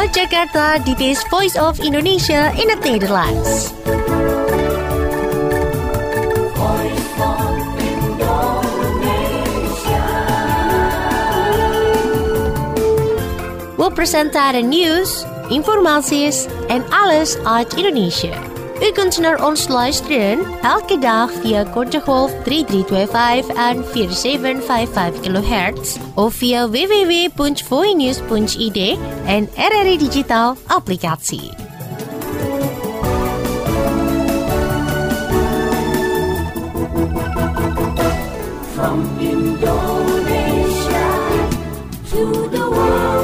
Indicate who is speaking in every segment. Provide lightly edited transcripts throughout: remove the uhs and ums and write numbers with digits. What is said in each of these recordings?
Speaker 1: Vanuit Jakarta, dit is Voice of Indonesia in het Nederlands. We presenteren nieuws, informaties en alles uit Indonesië. U kunt naar ons luisteren elke dag via kortegolf 3325 en 4755 kHz of via www.voinews.id en RRI Digital applicatie.
Speaker 2: From Indonesia to the world.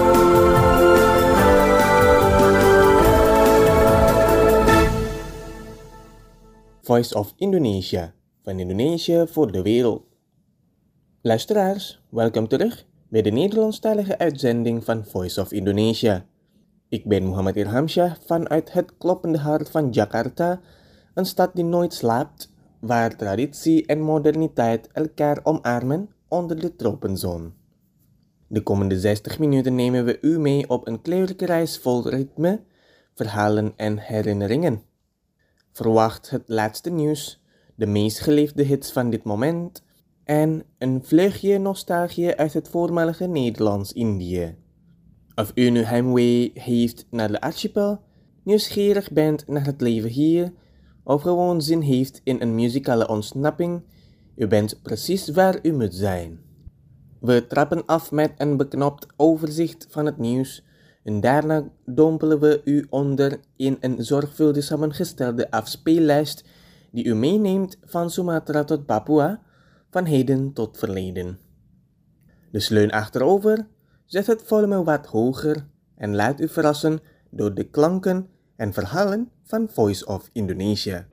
Speaker 3: Voice of Indonesia, van Indonesië voor de wereld. Luisteraars, welkom terug bij de Nederlandstalige uitzending van Voice of Indonesia. Ik ben Muhammad Irhamsyah vanuit het kloppende hart van Jakarta, een stad die nooit slaapt, waar traditie en moderniteit elkaar omarmen onder de tropenzon. De komende 60 minuten nemen we u mee op een kleurrijke reis vol ritme, verhalen en herinneringen. Verwacht het laatste nieuws, de meest geliefde hits van dit moment en een vleugje nostalgie uit het voormalige Nederlands-Indië. Of u nu heimwee heeft naar de archipel, nieuwsgierig bent naar het leven hier of gewoon zin heeft in een muzikale ontsnapping, u bent precies waar u moet zijn. We trappen af met een beknopt overzicht van het nieuws en daarna dompelen we u onder in een zorgvuldig samengestelde afspeellijst die u meeneemt van Sumatra tot Papua, van heden tot verleden. Dus leun achterover, zet het volume wat hoger en laat u verrassen door de klanken en verhalen van Voice of Indonesia.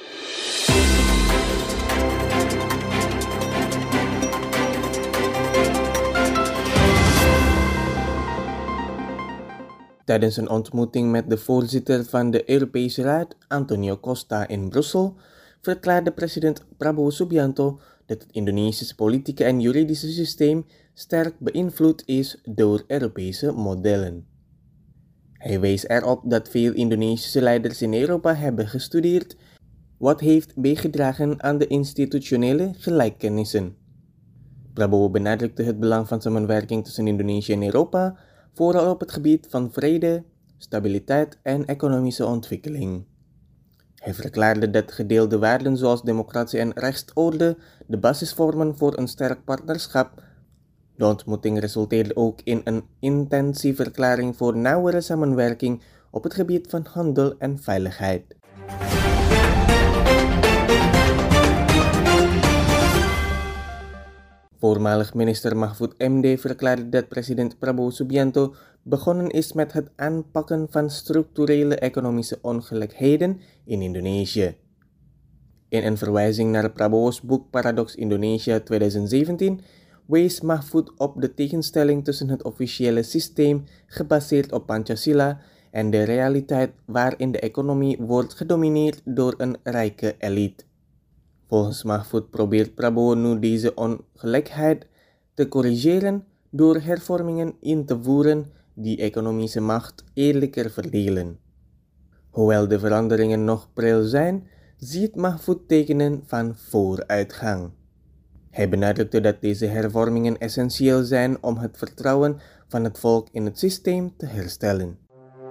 Speaker 3: Tijdens een ontmoeting met de voorzitter van de Europese Raad, Antonio Costa, in Brussel, verklaarde president Prabowo Subianto dat het Indonesische politieke en juridische systeem sterk beïnvloed is door Europese modellen. Hij wees erop dat veel Indonesische leiders in Europa hebben gestudeerd, wat heeft bijgedragen aan de institutionele gelijkenissen. Prabowo benadrukte het belang van samenwerking tussen Indonesië en Europa, vooral op het gebied van vrede, stabiliteit en economische ontwikkeling. Hij verklaarde dat gedeelde waarden zoals democratie en rechtsorde de basis vormen voor een sterk partnerschap. De ontmoeting resulteerde ook in een intentieverklaring voor nauwere samenwerking op het gebied van handel en veiligheid. Voormalig minister Mahfud MD verklaarde dat president Prabowo Subianto begonnen is met het aanpakken van structurele economische ongelijkheden in Indonesië. In een verwijzing naar Prabowo's boek Paradox Indonesia 2017 wees Mahfud op de tegenstelling tussen het officiële systeem gebaseerd op Pancasila en de realiteit waarin de economie wordt gedomineerd door een rijke elite. Volgens Mahfud probeert Prabowo nu deze ongelijkheid te corrigeren door hervormingen in te voeren die economische macht eerlijker verdelen. Hoewel de veranderingen nog pril zijn, ziet Mahfud tekenen van vooruitgang. Hij benadrukte dat deze hervormingen essentieel zijn om het vertrouwen van het volk in het systeem te herstellen.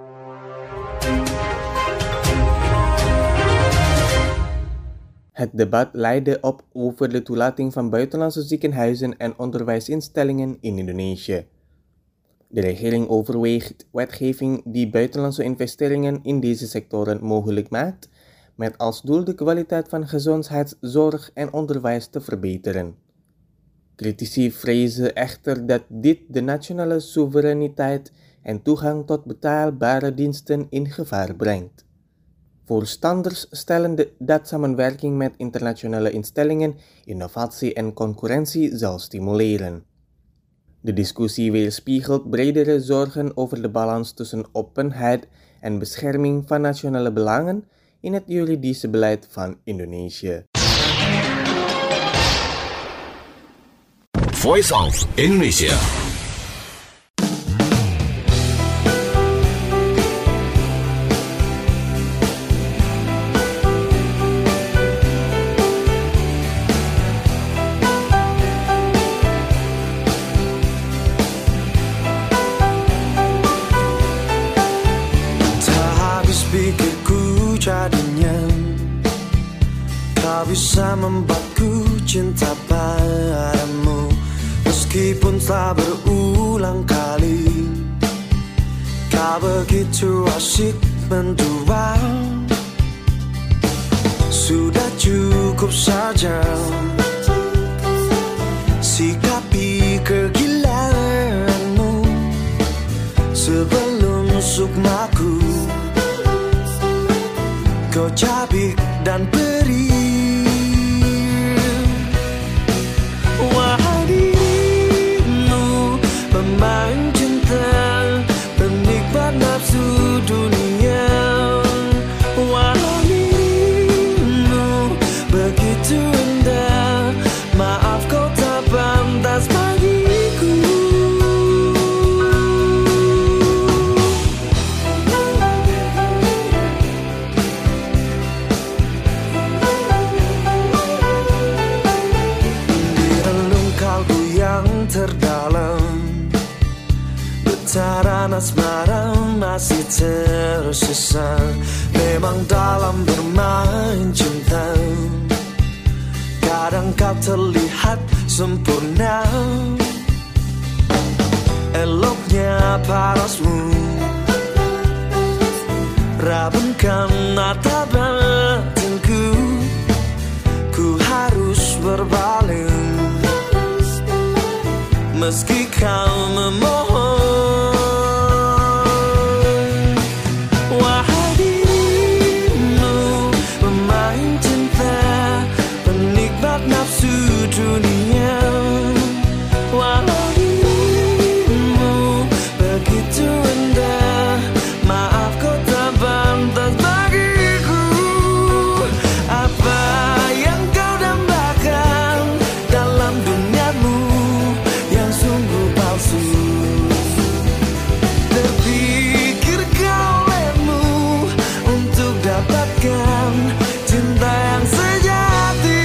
Speaker 3: Het debat leidde op over de toelating van buitenlandse ziekenhuizen en onderwijsinstellingen in Indonesië. De regering overweegt wetgeving die buitenlandse investeringen in deze sectoren mogelijk maakt, met als doel de kwaliteit van gezondheidszorg en onderwijs te verbeteren. Critici vrezen echter dat dit de nationale soevereiniteit en toegang tot betaalbare diensten in gevaar brengt. Voorstanders stellen dat samenwerking met internationale instellingen innovatie en concurrentie zal stimuleren. De discussie weerspiegelt bredere zorgen over de balans tussen openheid en bescherming van nationale belangen in het juridische beleid van Indonesië.
Speaker 4: Voice of Indonesia. tak bisa membuatku cinta padamu, meskipun telah berulang kali. Kau begitu asyik mendua, sudah cukup saja sikapi kegilaanmu sebelum sukmaku kau cabik dan beri. Wahai dirimu, pemain cinta, penikmat nafsu dunia. Walau dirimu begitu indah, maaf kau tak pantas bagiku. Di relung kalbu yang terdalam, getaran asmara masih tersisa. Memang dalam bermain cinta, kadang kau terlihat sempurna, eloknya parasmu rabunkan mata batinku. Ku harus berpaling meski kau memohon. Wahai dirimu, pemain cinta, penikmat nafsu dunia. Walau dirimu begitu indah, maaf kau tak pantas bagiku. Apa yang kau dambakan dalam duniamu yang sungguh palsu? Terpikirkah olehmu untuk dapatkan cinta yang sejati?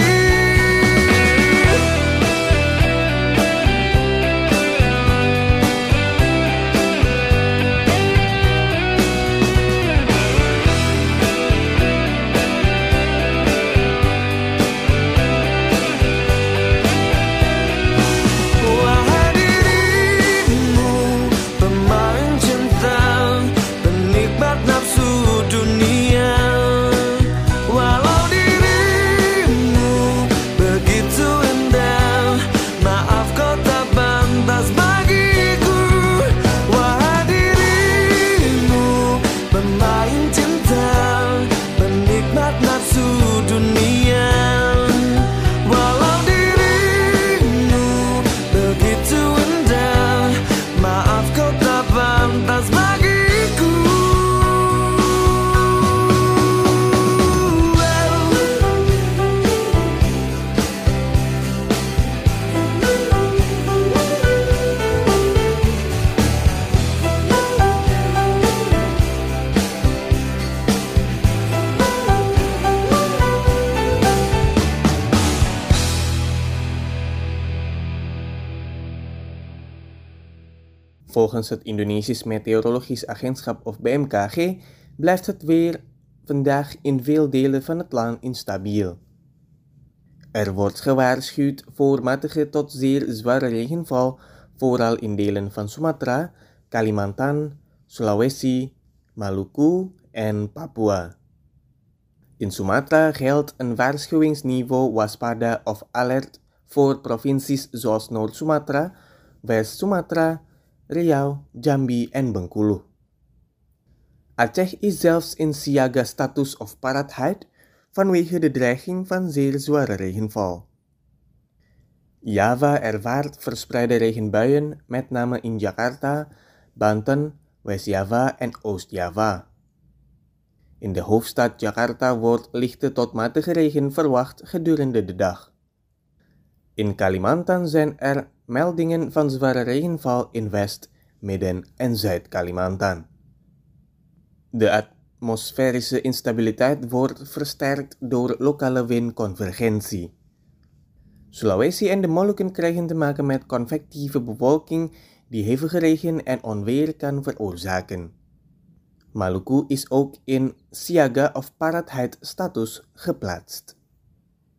Speaker 4: Wahai dirimu, pemain cinta, penikmat nafsu dunia. Walau dirimu begitu indah, maaf kau tak pantas bagiku. Wahai dirimu, pemain cinta, penikmat nafsu dunia. Walau dirimu begitu indah, maaf kau tak pantas bagiku.
Speaker 3: Volgens het Indonesisch Meteorologisch Agentschap of BMKG blijft het weer vandaag in veel delen van het land instabiel. Er wordt gewaarschuwd voor matige tot zeer zware regenval, vooral in delen van Sumatra, Kalimantan, Sulawesi, Maluku en Papua. In Sumatra geldt een waarschuwingsniveau waspada of alert voor provincies zoals Noord-Sumatra, West-Sumatra, Riau, Jambi en Bengkulu. Aceh is zelfs in siaga status of paraatheid vanwege de dreiging van zeer zware regenval. Java ervaart verspreide regenbuien, met name in Jakarta, Banten, West-Java en Oost-Java. In de hoofdstad Jakarta wordt lichte tot matige regen verwacht gedurende de dag. In Kalimantan zijn er meldingen van zware regenval in West, Midden en Zuid-Kalimantan. De atmosferische instabiliteit wordt versterkt door lokale windconvergentie. Sulawesi en de Molukken krijgen te maken met convectieve bewolking die hevige regen en onweer kan veroorzaken. Maluku is ook in siaga of paraatheid status geplaatst.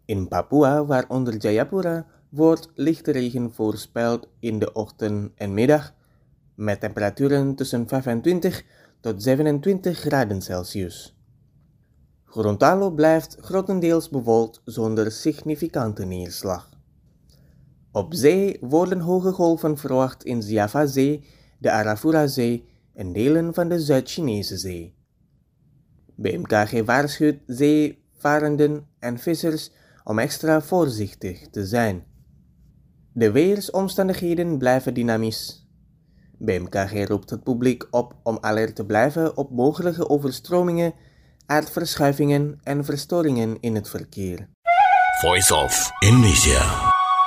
Speaker 3: In Papua, waaronder Jayapura, wordt lichte regen voorspeld in de ochtend en middag, met temperaturen tussen 25 tot 27 graden Celsius. Gorontalo blijft grotendeels bewolkt zonder significante neerslag. Op zee worden hoge golven verwacht in Javazee, de Arafura-zee en delen van de Zuid-Chinese zee. BMKG waarschuwt zeevarenden en vissers om extra voorzichtig te zijn. De weersomstandigheden blijven dynamisch. BMKG roept het publiek op om alert te blijven op mogelijke overstromingen, aardverschuivingen en verstoringen in het verkeer.
Speaker 5: Voice of Indonesia.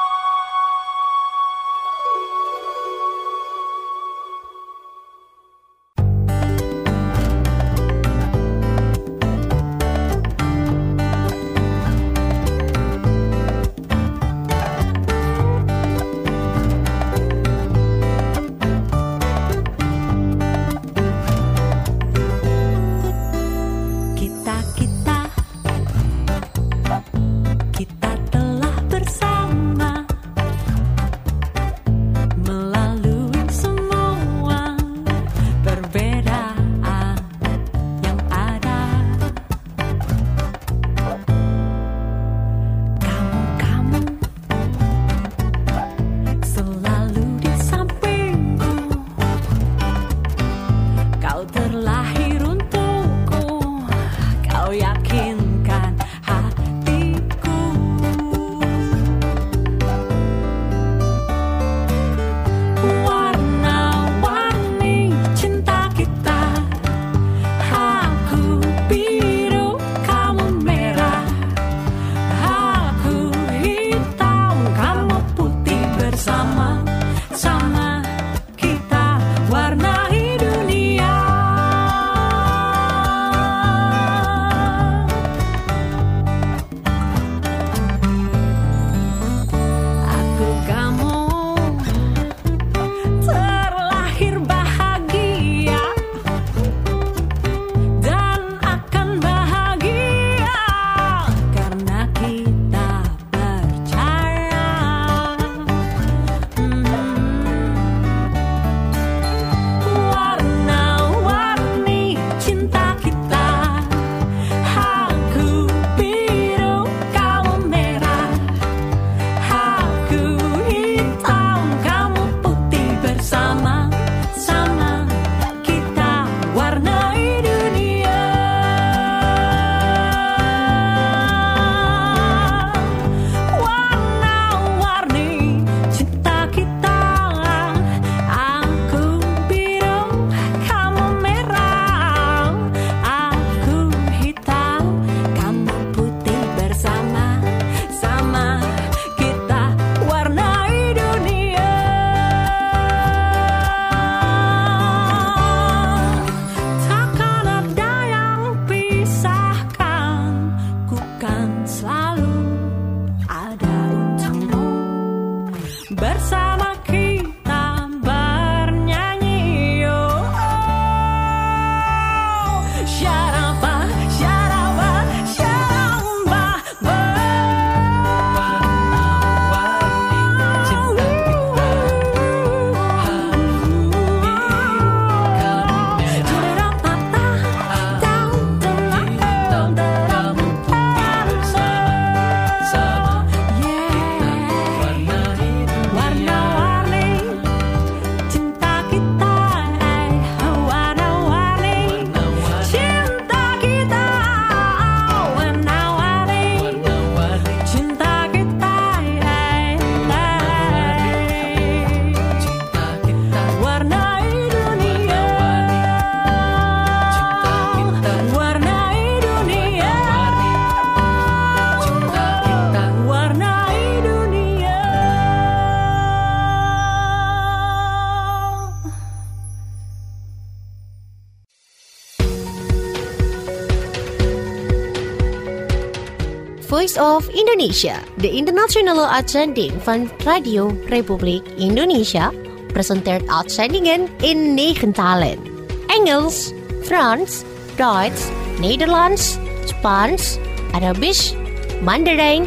Speaker 1: Voice of Indonesia, de internationale uitzending van Radio Republiek Indonesia, presenteert uitzendingen in 9 talen. Engels, Frans, Duits, Nederlands, Spaans, Arabisch, Mandarin,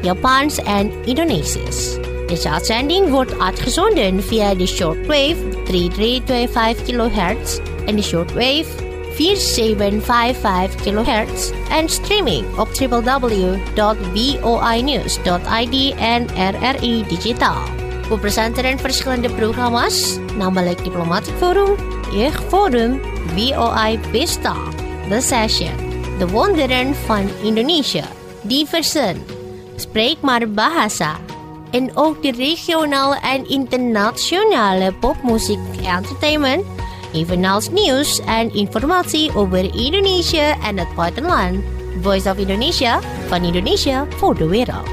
Speaker 1: Japans en Indonesisch. Deze uitzending wordt uitgezonden via de shortwave 3325 kHz en de shortwave 4755 kHz en streaming op www.voinews.id en RRI Digitaal. We presenteren verschillende programma's, namelijk Diplomatic Forum, Jeugdforum, VOI Pesta, The Session, De Wonderen van Indonesia, Diversen, Spreek maar Bahasa, en ook de regionale en internationale popmuziek entertainment, evenals nieuws en informatie over Indonesië en het buitenland. Voice of Indonesia, van Indonesia voor de wereld.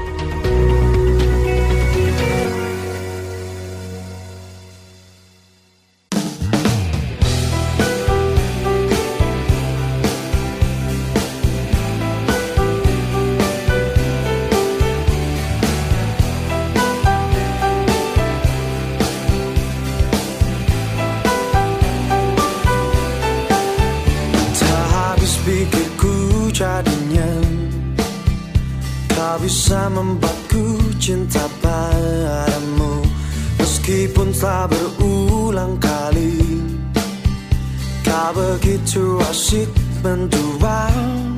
Speaker 4: Bisa membuatku cinta padamu, meskipun telah berulang kali kau begitu asyik mendua.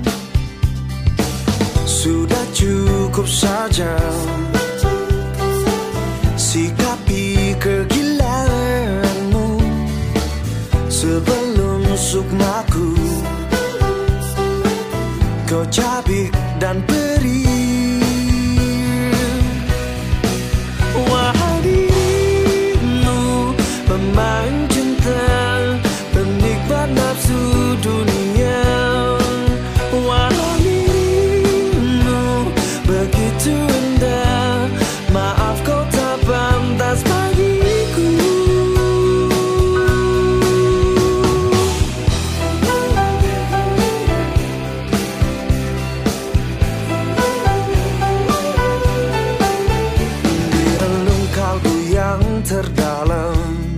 Speaker 4: Sudah cukup saja sikapi kegilaanmu sebelum sukmaku kau cabik dan beri. Wahai dirimu, pemain cinta, penikmat nafsu dunia. Wahai dirimu, begitu indah, maaf kau tak pantas bagiku. Terdalam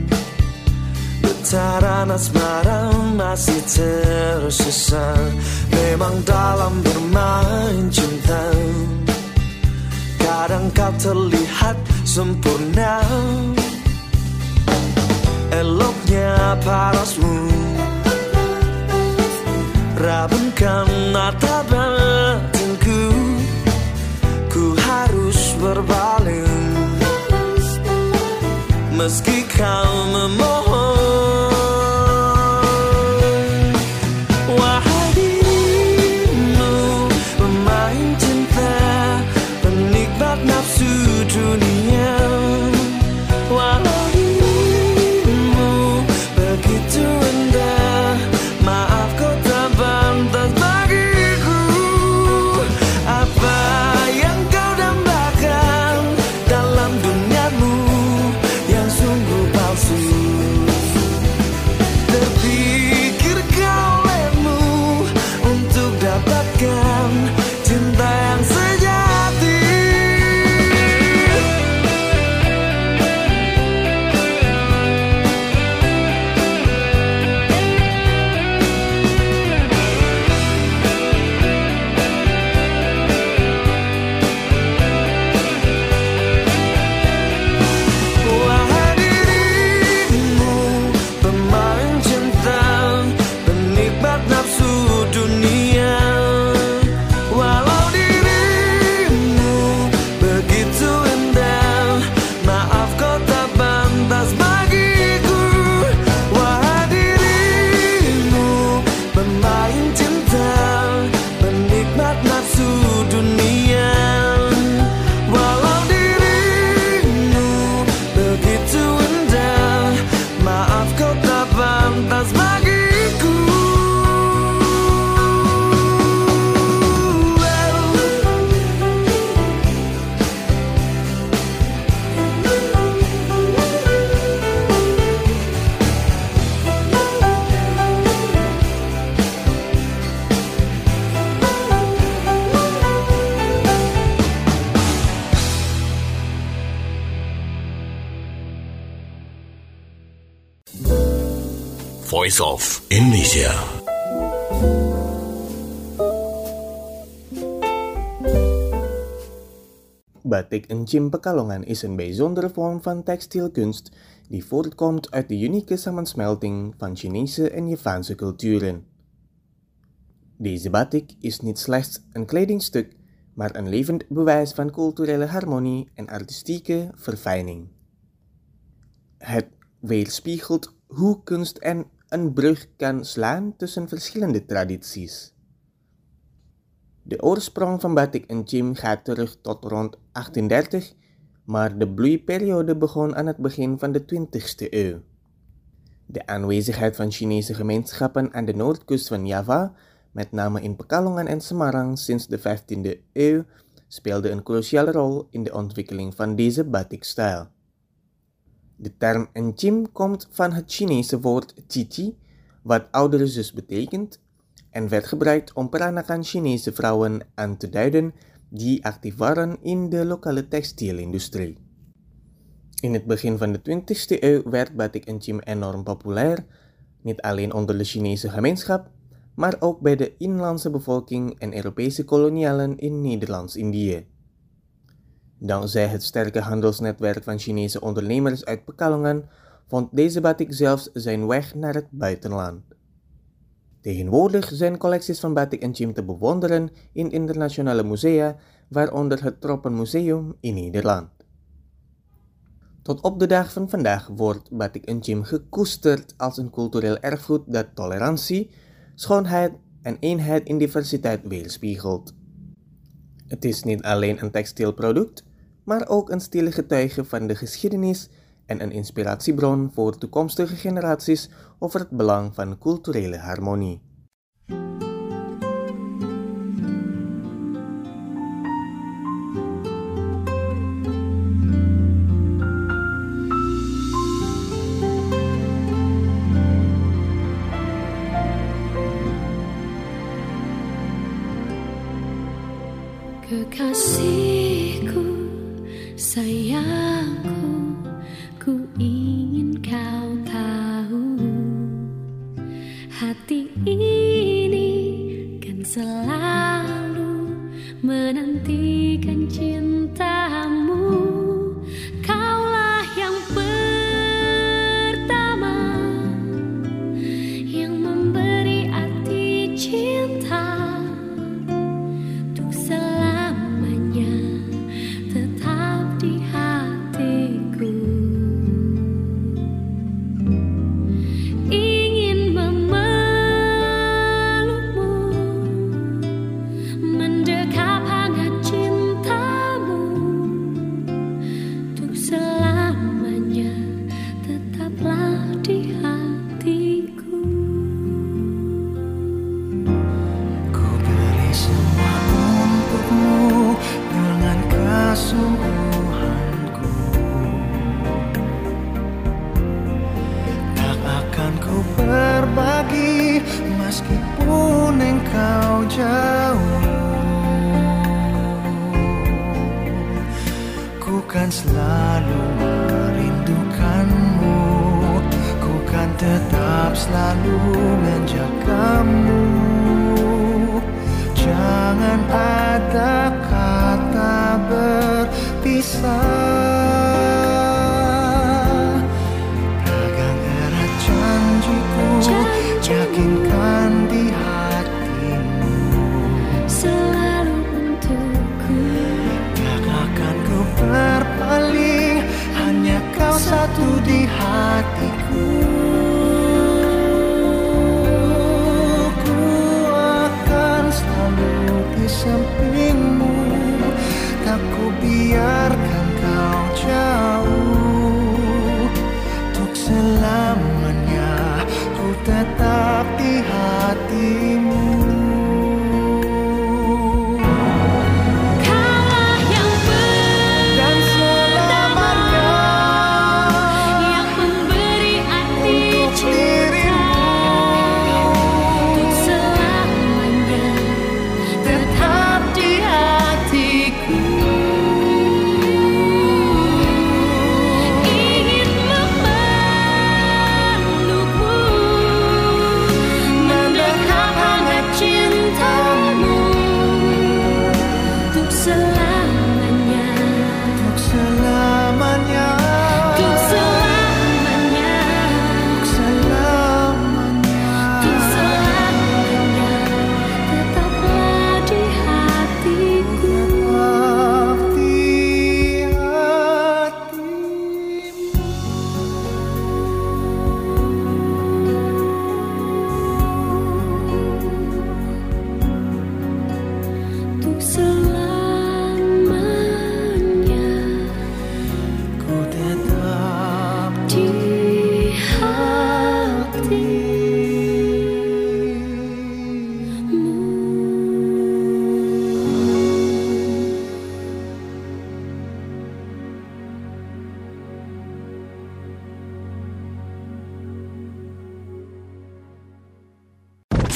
Speaker 4: getaran asmara masih tersisa. Memang dalam bermain cinta kadang kau terlihat sempurna. Eloknya parasmu rabunkan mata batinku, ku harus berpaling meski kau memohon. Wahai dirimu, pemain cinta, penikmat nafsu dunia. Wahai dirimu, begitu indah, maaf kau tak pantas bagiku. Apa yang kau dambakan dalam duniamu yang sungguh palsu? Terpikirkah olehmu untuk dapatkan cinta yang sejati?
Speaker 5: Voice of Indonesia.
Speaker 2: From 1 to 9.
Speaker 3: Batik Encim Pekalongan is een bijzondere vorm van textielkunst die voortkomt uit de unieke samensmelting van Chinese en Javaanse culturen. Deze batik is niet slechts een kledingstuk, maar een levend bewijs van culturele harmonie en artistieke verfijning. Het weerspiegelt hoe kunst een brug kan slaan tussen verschillende tradities. De oorsprong van Batik Encim gaat terug tot rond 1830, maar de bloeiperiode begon aan het begin van de 20e eeuw. De aanwezigheid van Chinese gemeenschappen aan de noordkust van Java, met name in Pekalongan en Semarang sinds de 15e eeuw, speelde een cruciale rol in de ontwikkeling van deze batikstijl. De term Encim komt van het Chinese woord Cici, wat oudere zus betekent, en werd gebruikt om peranakan Chinese vrouwen aan te duiden die actief waren in de lokale textielindustrie. In het begin van de 20e eeuw werd Batik Encim enorm populair, niet alleen onder de Chinese gemeenschap, maar ook bij de inlandse bevolking en Europese kolonialen in Nederlands-Indië. Dankzij het sterke handelsnetwerk van Chinese ondernemers uit Pekalongan vond deze batik zelfs zijn weg naar het buitenland. Tegenwoordig zijn collecties van Batik Encim te bewonderen in internationale musea, waaronder het Tropenmuseum in Nederland. Tot op de dag van vandaag wordt Batik Encim gekoesterd als een cultureel erfgoed dat tolerantie, schoonheid en eenheid in diversiteit weerspiegelt. Het is niet alleen een textielproduct, maar ook een stille getuige van de geschiedenis en een inspiratiebron voor toekomstige generaties over het belang van culturele harmonie.
Speaker 6: Kekasihku, sayangku, ku ingin kau tahu, hati ini kan selalu menantikan cintamu. Kaulah yang pertama yang memberi arti cinta.
Speaker 4: Meskipun engkau jauh, ku kan selalu merindukanmu, ku kan tetap selalu menjagamu. Jangan ada kata berpisah. Yakinkan di hatimu
Speaker 6: selalu untukku.
Speaker 4: Tak akan ku berpaling, hanya kau satu di hatiku. Ku akan selalu di sampingmu, tak ku biarkan kau jauh. Untuk selamanya ku tetap di hatimu.
Speaker 6: Kaulah yang
Speaker 4: Dan selamanya
Speaker 6: yang memberi arti
Speaker 4: untuk
Speaker 6: cinta. Untuk selamanya tetap di hatiku. Ingin memelukmu, mendekap hangat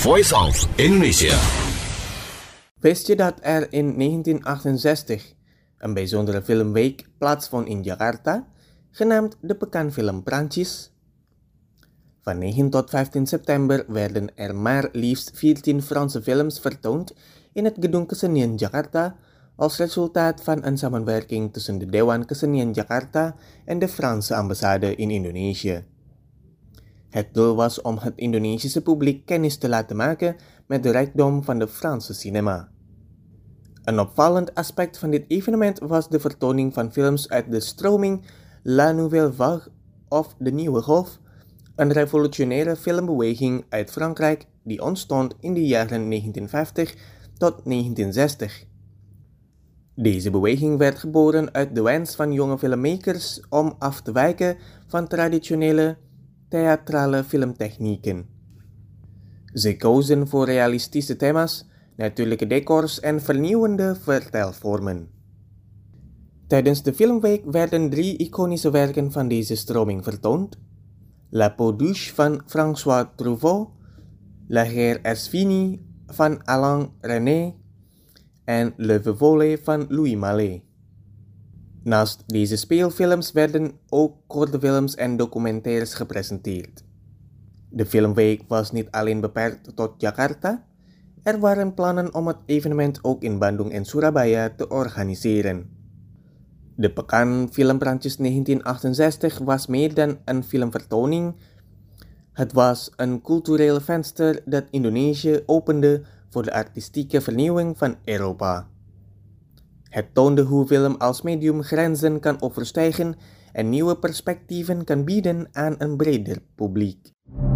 Speaker 5: Voice of Indonesia.
Speaker 3: Wist je dat er in 1968 een bijzondere filmweek plaatsvond in Jakarta, genaamd de Pekan Film Prancis? Van 9 tot 15 september werden er maar liefst 14 Franse films vertoond in het Gedung Kesenian Jakarta als resultaat van een samenwerking tussen de Dewan Kesenian Jakarta en de Franse ambassade in Indonesië. Het doel was om het Indonesische publiek kennis te laten maken met de rijkdom van de Franse cinema. Een opvallend aspect van dit evenement was de vertoning van films uit de stroming La Nouvelle Vague of de Nieuwe Golf, een revolutionaire filmbeweging uit Frankrijk die ontstond in de jaren 1950 tot 1960. Deze beweging werd geboren uit de wens van jonge filmmakers om af te wijken van traditionele theatrale filmtechnieken. Ze kozen voor realistische thema's, natuurlijke decors en vernieuwende vertelvormen. Tijdens de filmweek werden 3 iconische werken van deze stroming vertoond: La Peau douce van François Truffaut, La guerre est finie van Alain Resnais en Le Feu Follet van Louis Malle. Naast deze speelfilms werden ook korte films en documentaires gepresenteerd. De filmweek was niet alleen beperkt tot Jakarta. Er waren plannen om het evenement ook in Bandung en Surabaya te organiseren. De Pekan Film Prancis 1968 was meer dan een filmvertoning. Het was een cultureel venster dat Indonesië opende voor de artistieke vernieuwing van Europa. Het toonde hoe film als medium grenzen kan overstijgen en nieuwe perspectieven kan bieden aan een breder publiek.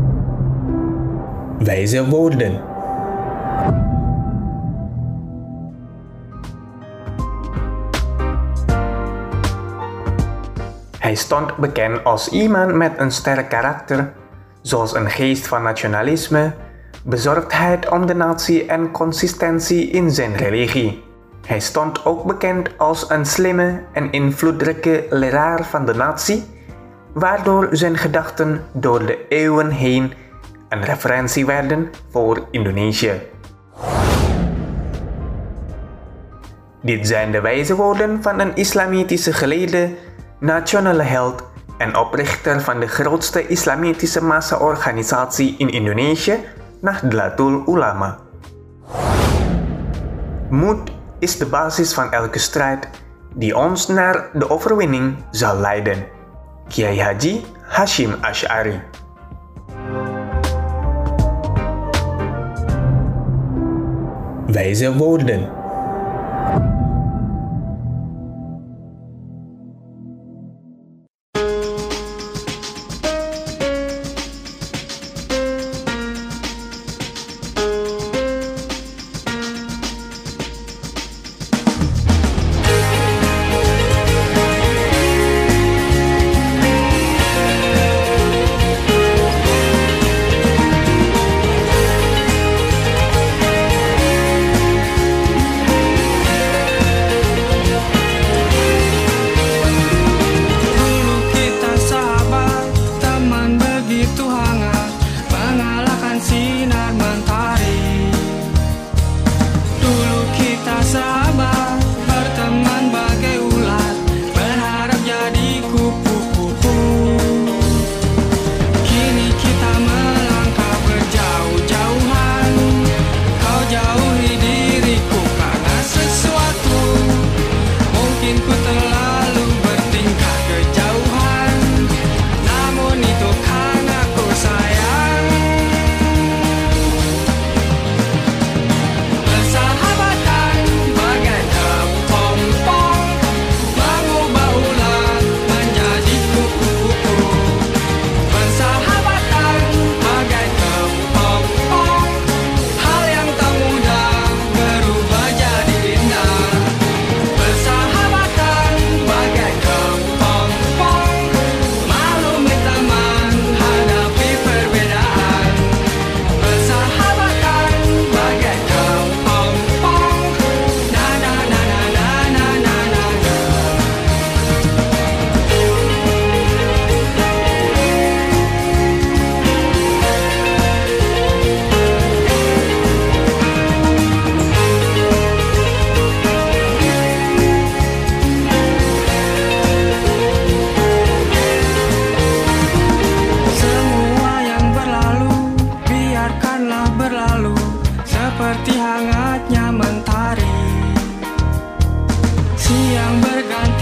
Speaker 3: Wijze woorden. Hij stond bekend als iemand met een sterk karakter, zoals een geest van nationalisme, bezorgdheid om de natie en consistentie in zijn religie. Hij stond ook bekend als een slimme en invloedrijke leraar van de natie, waardoor zijn gedachten door de eeuwen heen een referentie werden voor Indonesië. Dit zijn de wijze woorden van een islamitische geleerde, nationale held en oprichter van de grootste islamitische massa-organisatie in Indonesië, Nahdlatul Ulama. Moed is de basis van elke strijd die ons naar de overwinning zal leiden. Kiai Haji Hashim Asy'ari. Wijze woorden.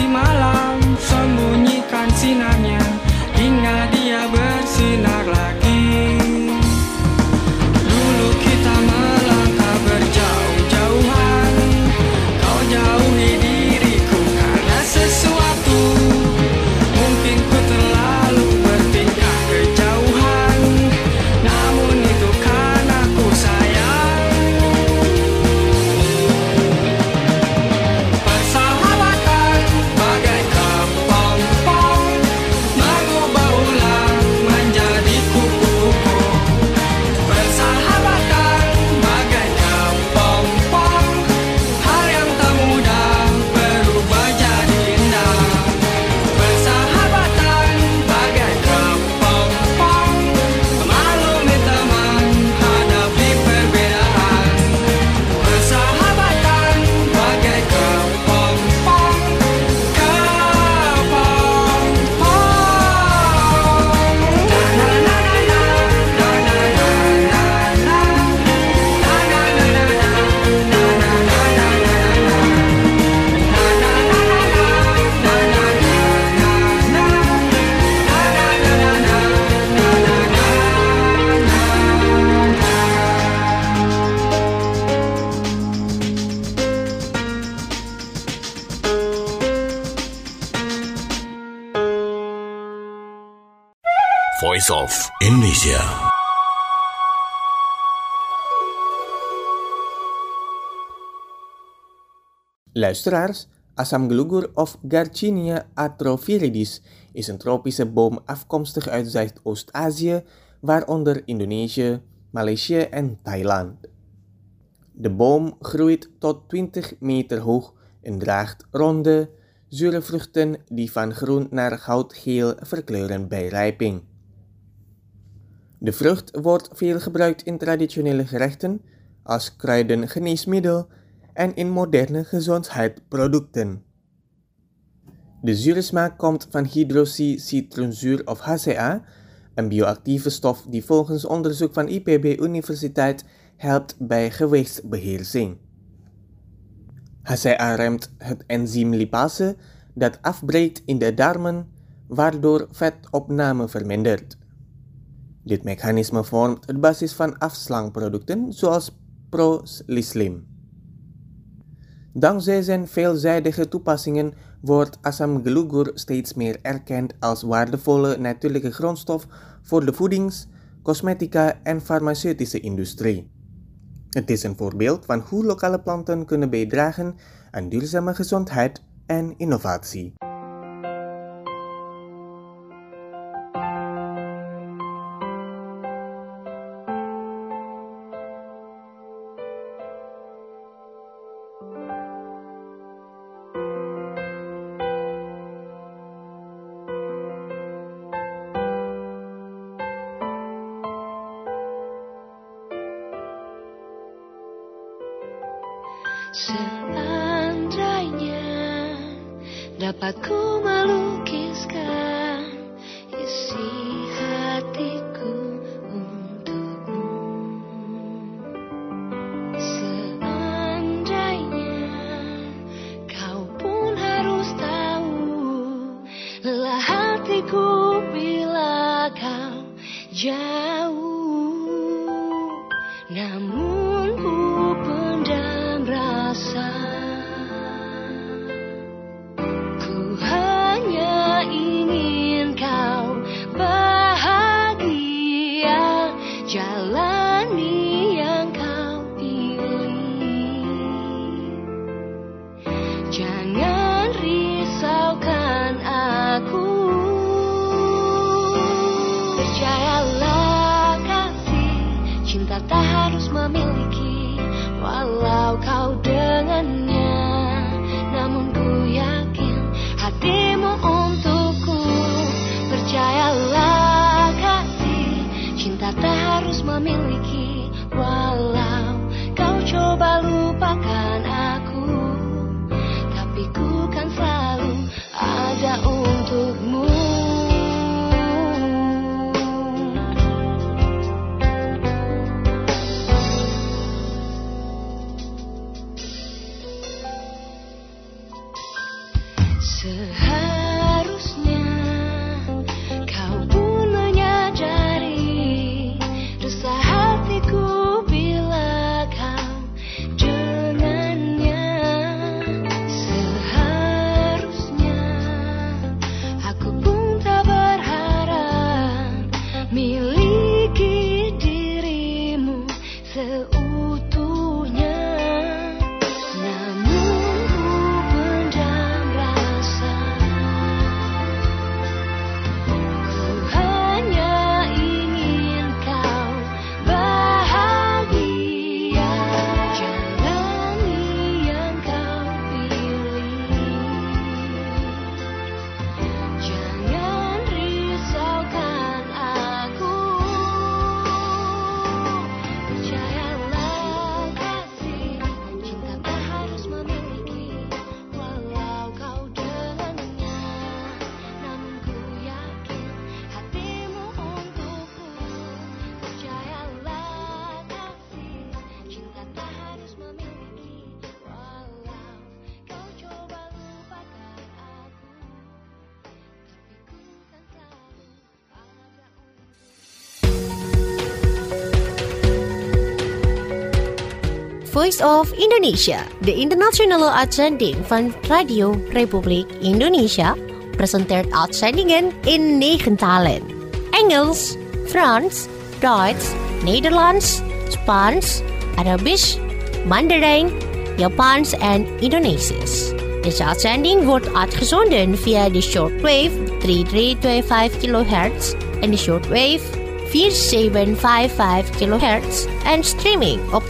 Speaker 7: malam sembunyikan sinarnya hingga dia bersinar lagi. Dulu kita melangkah berjauh-jauhan, kau jauhi diriku karena sesuatu. Mungkin ku terlalu bertingkah kejauhan, namun itu karena ku sayang. Persahabatan bagai kepompong, mengubah ulang menjadi kupu-kupu. Persahabatan bagai kepompong, hal yang tak mudah berubah jadi indah. Persahabatan bagai kepompong, memaklumi teman hadapi perbedaan. Persahabatan bagai kepompong,
Speaker 5: Voice of Indonesia.
Speaker 3: Luisteraars, asam gelugur of Garcinia atrophiridis is een tropische boom afkomstig uit Zuidoost-Azië, waaronder Indonesië, Maleisië en Thailand. De boom groeit tot 20 meter hoog en draagt ronde, zure vruchten die van groen naar goudgeel verkleuren bij rijping. De vrucht wordt veel gebruikt in traditionele gerechten, als kruidengeneesmiddel en in moderne gezondheidsproducten. De zure smaak komt van hydroxycitronzuur of HCA, een bioactieve stof die volgens onderzoek van IPB Universiteit helpt bij gewichtsbeheersing. HCA remt het enzym lipase dat afbreekt in de darmen, waardoor vetopname vermindert. Dit mechanisme vormt de basis van afslankproducten zoals Pro-Slim. Dankzij zijn veelzijdige toepassingen wordt asam gelugur steeds meer erkend als waardevolle natuurlijke grondstof voor de voedings-, cosmetica en farmaceutische industrie. Het is een voorbeeld van hoe lokale planten kunnen bijdragen aan duurzame gezondheid en innovatie.
Speaker 6: Seandainya dapat ku melukiskan isi hatiku untukmu. Seandainya kau pun harus tahu lelah hatiku bila kau jauh. Namun ku pendam rasa, ku hanya ingin Seharusnya kau pun menyadari resah hatiku bila kau dengannya. Seharusnya aku pun tak berharap miliki dirimu seutuhnya. Namun ku pendam rasa, ku hanya ingin kau bahagia. Jalani yang kau pilih, jangan risaukan aku. Percayalah kasih, cinta tak harus memiliki, walau kau dengannya. Namun ku yakin hatimu untukku. Percayalah kasih, cinta tak harus memiliki, walau kau coba lupakan aku. Tapi ku kan selalu ada
Speaker 1: Voice of Indonesia, de internationale uitzending van Radio Republiek Indonesia, presenteert uitzendingen in 9 talen. Engels, Frans, Duits, Nederlands, Spaans, Arabisch, Mandarijn, Japans en Indonesisch. Deze uitzending wordt uitgezonden via de shortwave 3325 kHz en de shortwave 4755 kHz en streaming op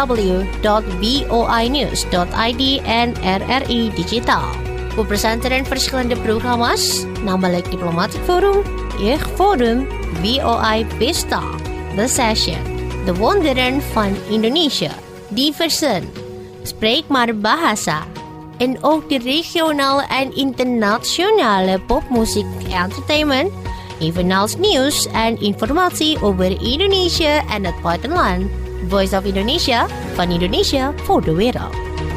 Speaker 1: www.voinews.id en RRI Digitaal. We presenteren verschillende programma's, namelijk Diplomatic Forum, Jeugdforum, VOI Pesta, The Session, De Wonderen van Indonesië, Diversen, Spreek maar Bahasa, en ook de regionale en internationale popmuziek entertainment, evenals nieuws en informatie over Indonesië en het buitenland. Voice of Indonesia, van Indonesia voor de wereld.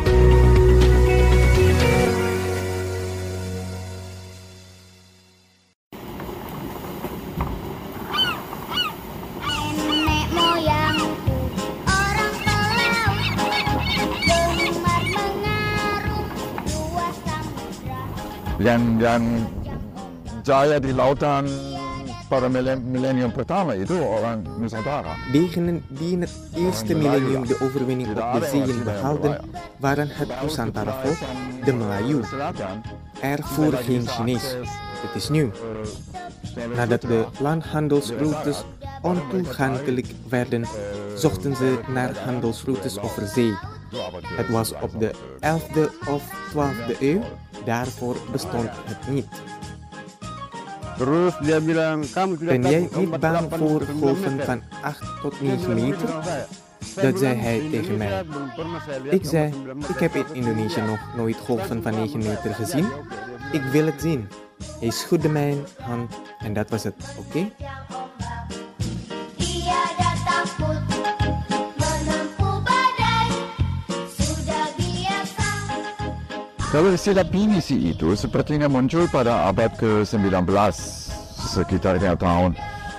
Speaker 8: Nenek moyangku orang pelaut, gemar mengarung luas samudra.
Speaker 9: Yang jaya di lautan pada millennium pertama itu orang Nusantara.
Speaker 3: Degenen die in het eerste millennium de overwinning op de zeeën behaalden, waren het Nusantara-volk, de Melayu. Ervoor geen Chinees. Het is nu. Nadat de landhandelsroutes ontoegankelijk werden, zochten ze naar handelsroutes over zee. Het was op de 11e of 12e eeuw, daarvoor bestond het niet.
Speaker 9: Terus dia bilang, kamu
Speaker 3: Ben jij niet bang voor golven van 8 tot 9 meter? Dat zei hij tegen mij. Ik zei, ik heb in Indonesië nog nooit golven van 9 meter gezien. Ik wil het zien. Hij schudde mijn hand en dat was het, oké?
Speaker 8: Tiada takut menempuh badai, sudah biasa.
Speaker 9: Kalau istilah pinisi itu sepertinya muncul pada abad ke-19, sekitar tahun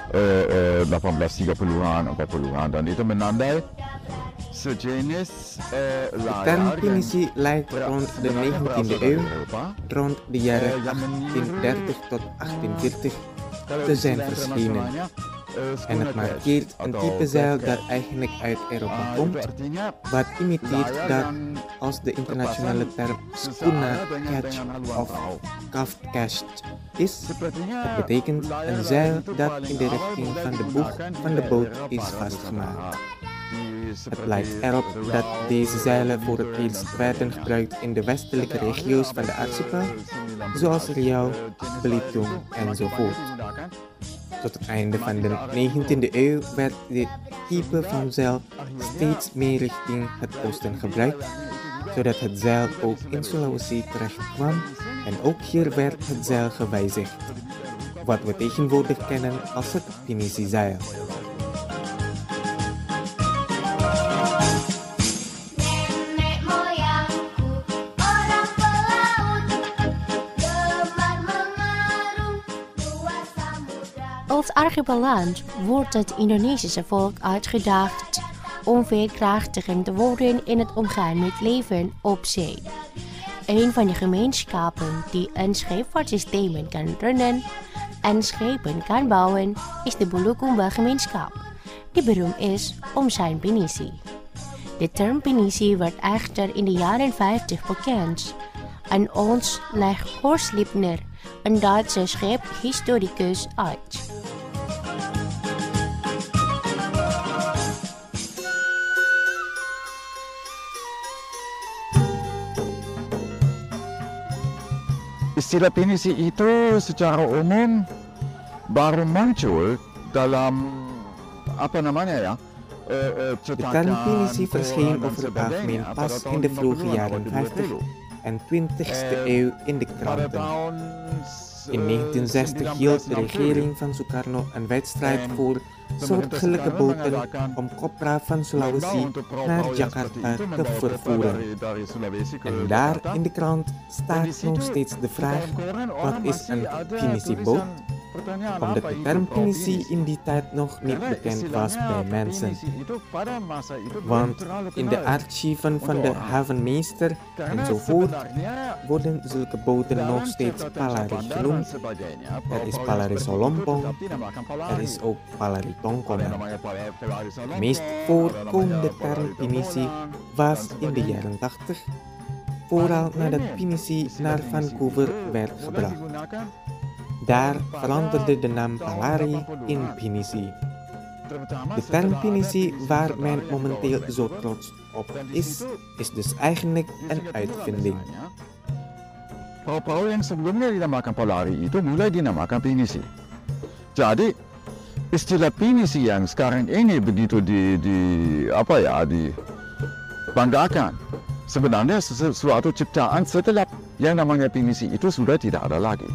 Speaker 9: 1830-an, 40-an, dan itu menandai sejenis
Speaker 3: De term pinisi lijkt rond de 19e eeuw, rond de jaren 1830 tot 1840, te zijn verschenen. En het markeert een type zeil dat eigenlijk uit Europa komt, wat imiteert dat als de internationale term schooner catch of kaftkast is. Het betekent een zeil dat in de richting van de boeg van de boot is vastgemaakt. Het lijkt erop dat deze zeilen voor het eerst werden gebruikt in de westelijke regio's van de archipel, zoals Riau, Belitung enzovoort. Tot het einde van de 19e eeuw werd dit type van zeil steeds meer richting het oosten gebruikt, zodat het zeil ook in Sulawesi terecht kwam en ook hier werd het zeil gewijzigd, wat we tegenwoordig kennen als het pinisi-zeil.
Speaker 8: Nenek moyangku orang pelaut,
Speaker 1: Als archipeland wordt het Indonesische volk uitgedaagd om veerkrachtiger te worden in het omgaan met leven op zee. Een van de gemeenschappen die een scheepvaartsysteem kan runnen en schepen kan bouwen is de Bulukumba-gemeenschap, die beroemd is om zijn pinisi. De term pinisi werd echter in de jaren 50 bekend en ons legt Horst Liebner, een Duitse scheephistoricus, uit.
Speaker 9: Istilah pinisi itu secara umum baru muncul dalam
Speaker 3: De term pinisi verscheen over het algemeen pas in de vroege jaren 50 en 20e eeuw in de kranten. In 1960 hield de regering van Sukarno een wedstrijd voor soortgelijke boten om kopra van Sulawesi naar Jakarta te vervoeren. En daar in de krant staat nog steeds de vraag: wat is een pinisi-boot? Omdat de term pinisi in die tijd nog niet bekend was bij mensen. Want in de archieven van de havenmeester enzovoort worden zulke boten nog steeds Palari genoemd. Er is Palari Solompong, er is ook Palari Tongkonan. De meest voorkomende term pinisi was in de jaren 80, vooral nadat pinisi naar Vancouver werd gebracht. Daar veranderde de naam Palari in pinisi. De term pinisi, waar men momenteel zo trots op is dus eigenlijk een uitvinding.
Speaker 9: Perahu yang sebelumnya dinamakan Palari itu mulai dinamakan pinisi. Jadi istilah pinisi yang sekarang ini begitu dibanggakan, sebenarnya sesuatu ciptaan setelah yang namanya pinisi itu sudah tidak ada lagi.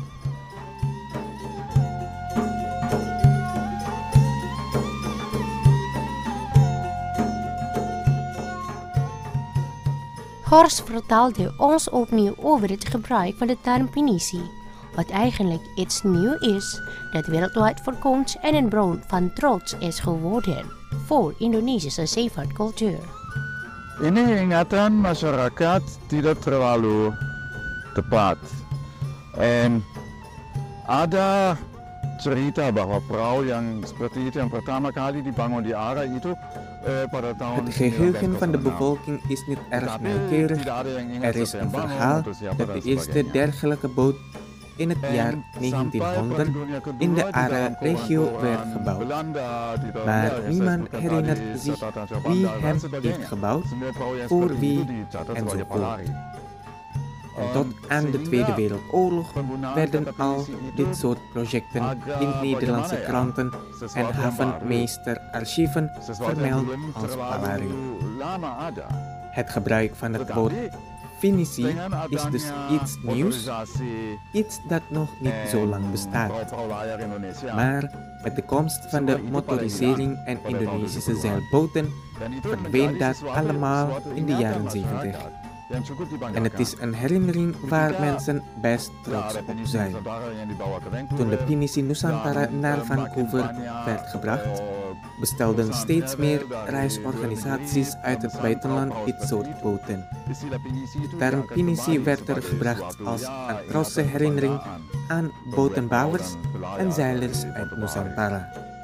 Speaker 1: Horst vertelde ons opnieuw over het gebruik van de term pinisi, wat eigenlijk iets nieuws is dat wereldwijd voorkomt en een bron van trots is geworden voor Indonesische zeevaartcultuur.
Speaker 9: Ini ingatan masyarakat tidak terlalu tepat. En ada cerita bahwa perahu yang seperti itu yang pertama kali dibangun di Ara itu pada tahun.
Speaker 3: Het geheugen van de bevolking is niet erg nauwkeurig. Er is een verhaal dat de eerste dergelijke boot in het jaar 1900 in de Ara-regio werd gebouwd. Maar niemand herinnert zich wie hem heeft gebouwd, voor wie enzovoort. En tot aan de Tweede Wereldoorlog werden al dit soort projecten in Nederlandse kranten en havenmeesterarchieven vermeld als Palari. Het gebruik van het woord pinisi is dus iets nieuws, iets dat nog niet zo lang bestaat. Maar met de komst van de motorisering en Indonesische zeilboten verdween dat allemaal in de jaren 70. En het is een herinnering waar mensen best trots op zijn. Toen de pinisi Nusantara naar Vancouver werd gebracht, bestelden steeds meer reisorganisaties uit het buitenland dit soort boten. De term pinisi werd er gebracht als een trotse herinnering aan botenbouwers en zeilers uit Nusantara.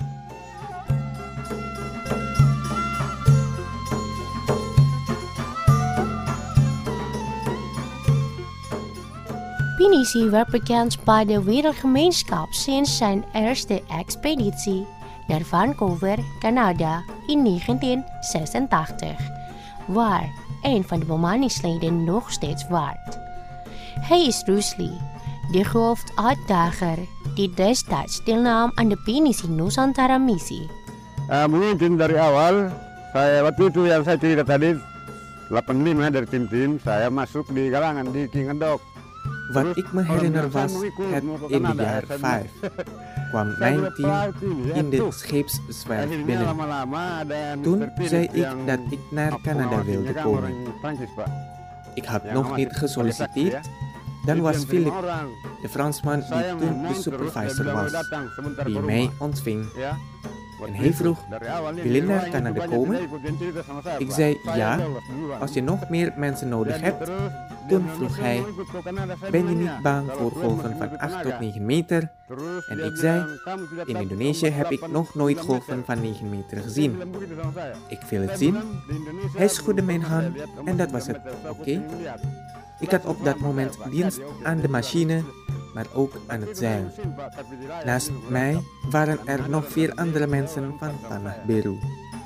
Speaker 1: Pinisi werd bekend bij de wereldgemeenschap sinds zijn eerste expeditie naar Vancouver, Canada in 1986, waar een van de bemanningsleden nog steeds waart. Hij is Rusli, de hoofduitdager die destijds deelnam aan de Pinisi Nusantara missie.
Speaker 10: Mungkin dari awal, waktu itu yang saya cerita tadi, 85 dari tim saya masuk di galangan di Kingendok.
Speaker 3: Wat ik me herinner was het in de jaren 5. Kwam mijn team in de scheepswerf binnen. Toen zei ik dat ik naar Canada wilde komen. Ik had nog niet gesolliciteerd, Dan was Philip, de Fransman die toen de supervisor was, die mij ontving. En hij vroeg, wil je naar Canada komen? Ik zei ja, als je nog meer mensen nodig hebt. Toen vroeg hij, ben je niet bang voor golven van 8 tot 9 meter? En ik zei, in Indonesië heb ik nog nooit golven van 9 meter gezien. Ik wil het zien. Hij schudde mijn hand en dat was het, oké? Ik had op dat moment dienst aan de machine, maar ook aan het zeil. Naast mij waren er nog 4 andere mensen van Tanah Biru.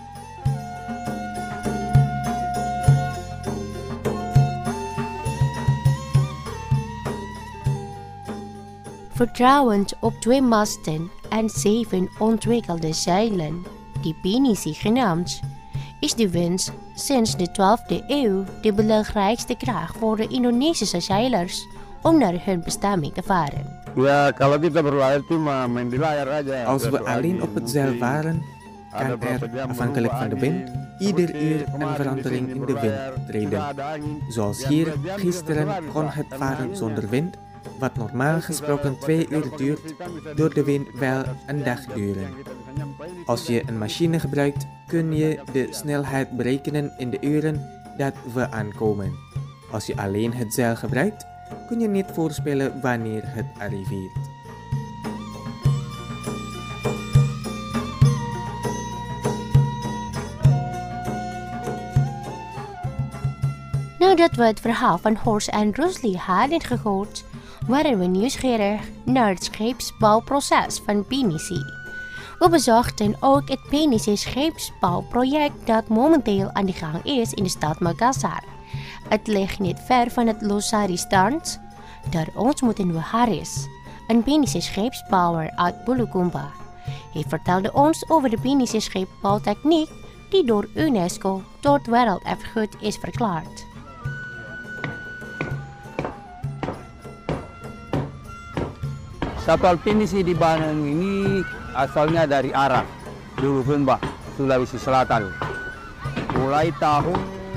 Speaker 1: Vertrouwend op 2 masten en 7 ontwikkelde zeilen, die Pinisi genaamd, is de wind sinds de 12e eeuw de belangrijkste kracht voor de Indonesische zeilers om naar hun bestemming te varen.
Speaker 10: Ya, kalau kita berlayar cuma main di layar aja.
Speaker 3: Als we alleen op het zeil varen, kan er, afhankelijk van de wind, ieder uur een verandering in de wind treden. Zoals hier, gisteren kon het varen zonder wind, wat normaal gesproken 2 uur duurt, door de wind wel een dag duren. Als je een machine gebruikt, kun je de snelheid berekenen in de uren dat we aankomen. Als je alleen het zeil gebruikt, kun je niet voorspellen wanneer het arriveert.
Speaker 1: Nadat we het verhaal van Horst en Rosalie hadden gehoord, waren we nieuwsgierig naar het scheepsbouwproces van Pinisi. We bezochten ook het Pinisi scheepsbouwproject dat momenteel aan de gang is in de stad Makassar. Het ligt niet ver van het Losari-strand. Daar ontmoeten we Haris, een Pinisi scheepsbouwer uit Bulukumba. Hij vertelde ons over de Pinisi scheepsbouwtechniek die door UNESCO tot werelderfgoed is verklaard.
Speaker 11: Kapal Pinisi di Bandung ini asalnya dari Arab, Bulukumba, Sulawesi Selatan. Mulai tahun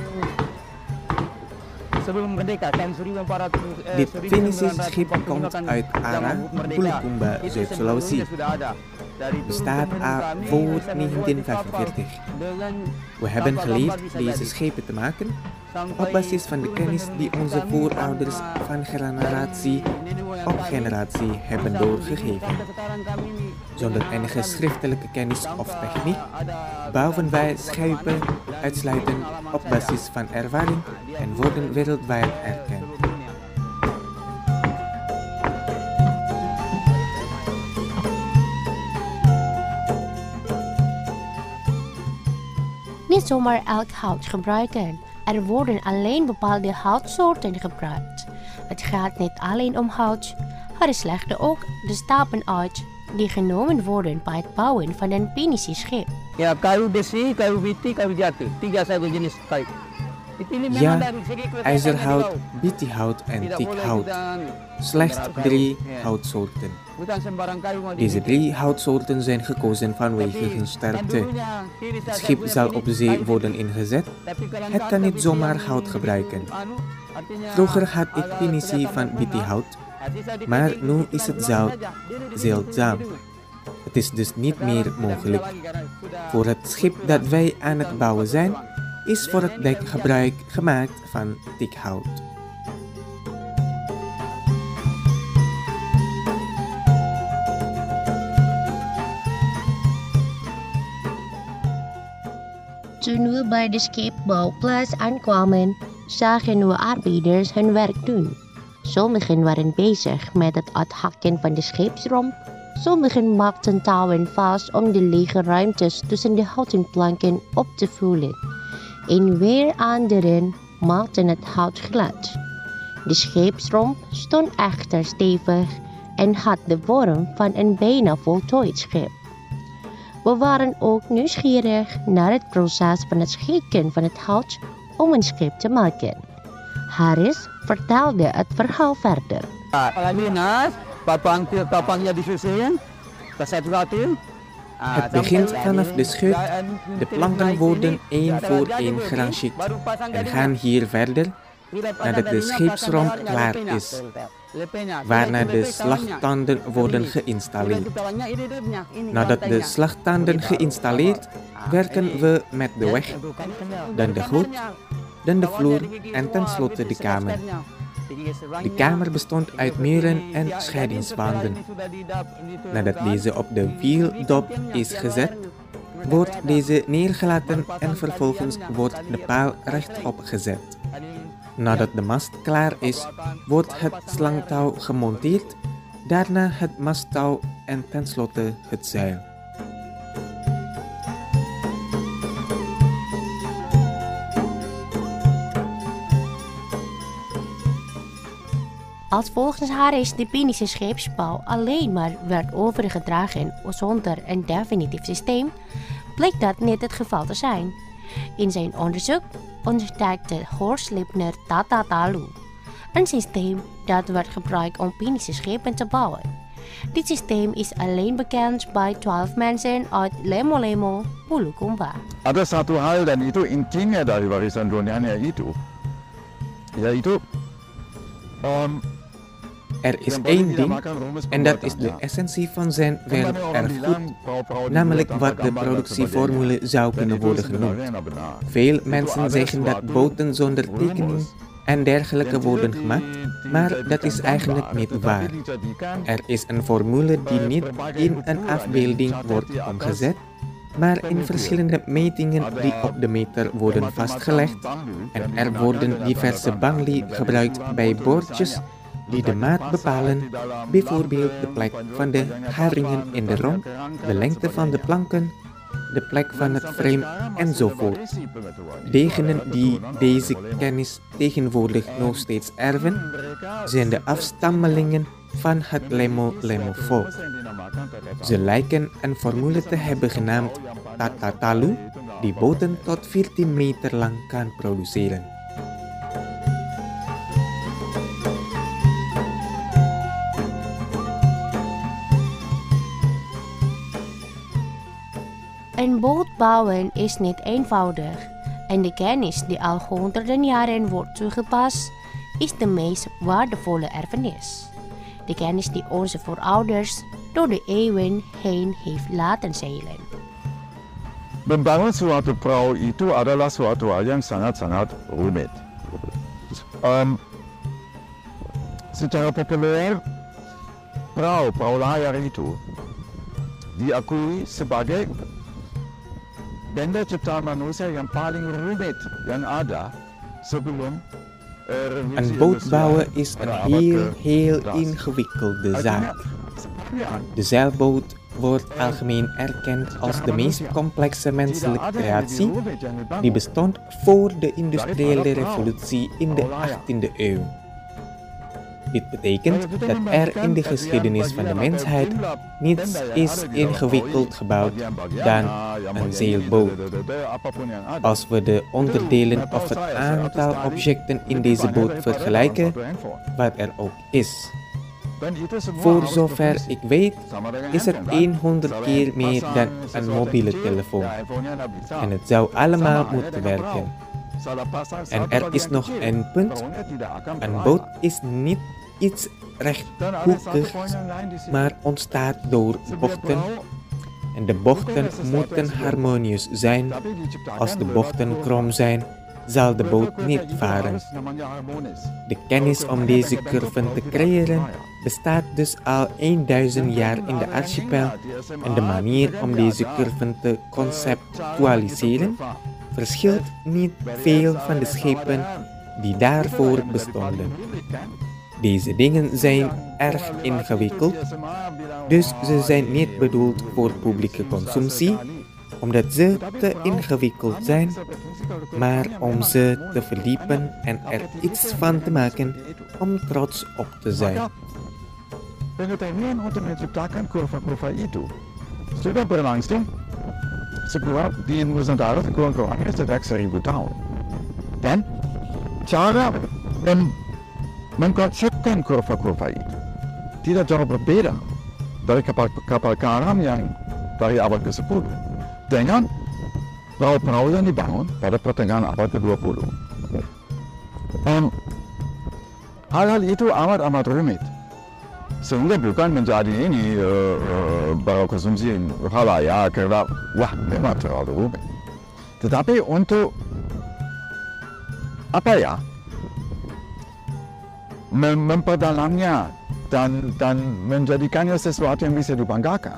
Speaker 11: sebelum merdeka, tahun 1400.
Speaker 3: Dit Finnische schip komt uit Ara, Bulukumba, Zuid-Sulawesi. Bestaat voor 1945. We hebben geleerd deze schepen te maken op basis van de kennis die onze voorouders van generatie op generatie hebben doorgegeven. Zonder enige schriftelijke kennis of techniek bouwen wij schepen uitsluitend op basis van ervaring en worden wereldwijd erkend.
Speaker 1: Niet zomaar elk hout gebruiken. Er worden alleen bepaalde houtsoorten gebruikt. Het gaat niet alleen om hout. Haris legde ook de stappen uit die genomen worden bij het bouwen van een Pinisi schip.
Speaker 11: Ya, kayu besi, kayu biti, kayu jati. 3 saja jenis kayu.
Speaker 3: Ja, ijzerhout, bitihout en teakhout. Slechts 3 houtsoorten. Deze 3 houtsoorten zijn gekozen vanwege hun sterkte. Het schip zal op de zee worden ingezet. Het kan niet zomaar hout gebruiken. Vroeger had ik Pinisi van bitihout, maar nu is het zeldzaam. Het is dus niet meer mogelijk. Voor het schip dat wij aan het bouwen zijn, is voor het dek gebruik gemaakt van teakhout.
Speaker 1: Toen we bij de scheepbouwplaats aankwamen, zagen we arbeiders hun werk doen. Sommigen waren bezig met het uithakken van de scheepsromp. Sommigen maakten touwen vast om de lege ruimtes tussen de houten planken op te vullen. En weer anderen maakten het hout glad. De scheepsromp stond echter stevig en had de vorm van een bijna voltooid schip. We waren ook nieuwsgierig naar het proces van het schikken van het hout om een schip te maken. Haris vertelde het verhaal verder.
Speaker 3: Het begint vanaf de schut. De planken worden 1 voor 1 gerangschikt en gaan hier verder nadat de scheepsromp klaar is, waarna de slagtanden worden geïnstalleerd. Nadat de slagtanden geïnstalleerd, werken we met de weg, dan de goot, dan de vloer en tenslotte de kamer. De kamer bestond uit muren en scheidingswanden. Nadat deze op de wieldop is gezet, wordt deze neergelaten en vervolgens wordt de paal rechtop gezet. Nadat de mast klaar is, wordt het slangtouw gemonteerd, daarna het masttouw en tenslotte het zeil.
Speaker 1: Als volgens haar is de Penische scheepsbouw alleen maar werd overgedragen zonder een definitief systeem, bleek dat niet het geval te zijn. In zijn onderzoek ontdekte Horst Lipner Tata Talu, een systeem dat werd gebruikt om Penische schepen te bouwen. Dit systeem is alleen bekend bij 12 mensen uit Lemo-Lemo, Bulukumba.
Speaker 9: Ada satu hal dan itu intinya dari warisan dunianya itu, yaitu
Speaker 3: Er is één ding en dat is de essentie van zijn werelderfgoed, namelijk wat de productieformule zou kunnen worden genoemd. Veel mensen zeggen dat boten zonder tekening en dergelijke worden gemaakt, maar dat is eigenlijk niet waar. Er is een formule die niet in een afbeelding wordt omgezet, maar in verschillende metingen die op de meter worden vastgelegd en er worden diverse bangli gebruikt bij boordjes die de maat bepalen, bijvoorbeeld de plek van de haringen in de romp, de lengte van de planken, de plek van het frame enzovoort. Degenen die deze kennis tegenwoordig nog steeds erven, zijn de afstammelingen van het Lemo-Lemo-volk. Ze lijken een formule te hebben genaamd Tata Talu, die boten tot 14 meter lang kan produceren.
Speaker 1: Een boot bouwen is niet eenvoudig en de kennis die al honderden jaren wordt toegepast, is de meest waardevolle erfenis. De kennis die onze voorouders door de eeuwen heen heeft laten zeilen.
Speaker 9: Membangun suatu perahu itu adalah suatu hal yang sangat-sangat rumit. Secara populer, perahu layar itu diakui sebagai benda ciptaan manusia yang paling rumit yang ada sebelum
Speaker 3: Een boot bouwen is een heel ingewikkelde zaak. De zeilboot wordt algemeen erkend als de meest complexe menselijke creatie die bestond voor de industriële revolutie in de 18e eeuw. Dit betekent dat er in de geschiedenis van de mensheid niets is ingewikkeld gebouwd dan een zeilboot. Als we de onderdelen of het aantal objecten in deze boot vergelijken, wat er ook is. Voor zover ik weet, is het 100 keer meer dan een mobiele telefoon. En het zou allemaal moeten werken. En er is nog een punt. Een boot is niet iets rechthoekigs, maar ontstaat door bochten. En de bochten moeten harmonieus zijn. Als de bochten krom zijn, zal de boot niet varen. De kennis om deze curven te creëren bestaat dus al 1000 jaar in de archipel en de manier om deze curven te conceptualiseren verschilt niet veel van de schepen die daarvoor bestonden. Deze dingen zijn erg ingewikkeld, dus ze zijn niet bedoeld voor publieke consumptie, omdat ze te ingewikkeld zijn, maar om ze te verdiepen en er iets van te maken om trots op te zijn.
Speaker 9: Pengetahuan untuk menciptakan kurva-kurva itu sudah berlangsung di Nusantara kurang-kurangnya sejak 1000 tahun. Dan cara mengkonsepkan kurva-kurva itu tidak jauh berbeda dari kapal karam yang dari abad ke-10 dengan perahu-perahu yang dibangun pada pertengahan abad ke-20. Hal-hal itu amat rumit. Sehingga bukan menjadi ini baru konsumsi halayak karena wah memang terlalu rumit. Tetapi untuk memperdalamnya dan menjadikannya sesuatu yang bisa dibanggakan.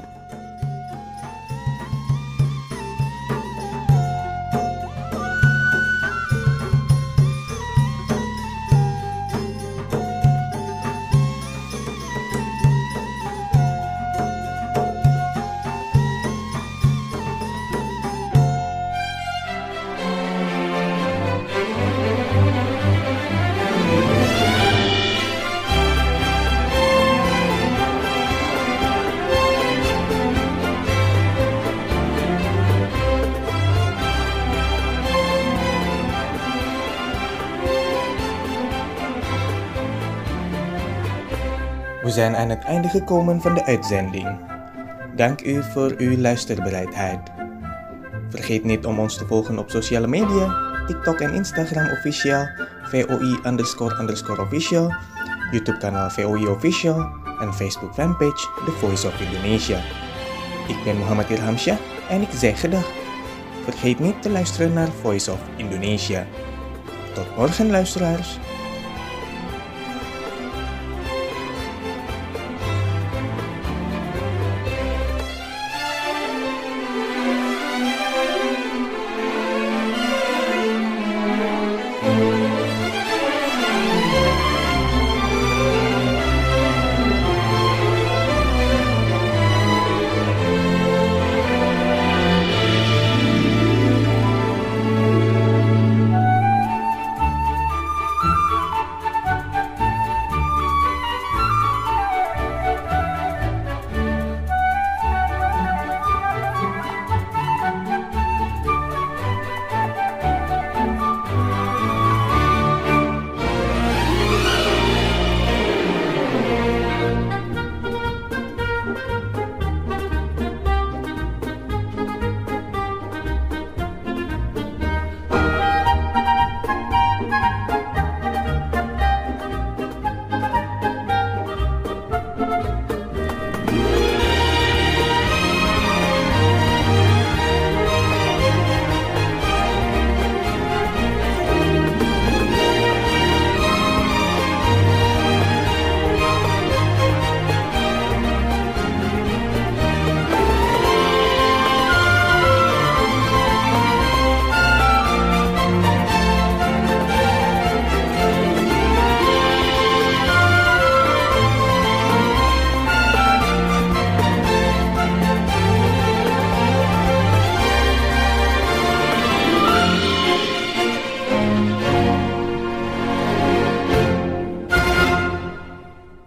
Speaker 3: We zijn aan het einde gekomen van de uitzending. Dank u voor uw luisterbereidheid. Vergeet niet om ons te volgen op sociale media, TikTok en Instagram official, VOI__official, YouTube kanaal VOI official en Facebook fanpage The Voice of Indonesia. Ik ben Muhammad Irhamsyah en ik zeg gedag. Vergeet niet te luisteren naar Voice of Indonesia. Tot morgen luisteraars.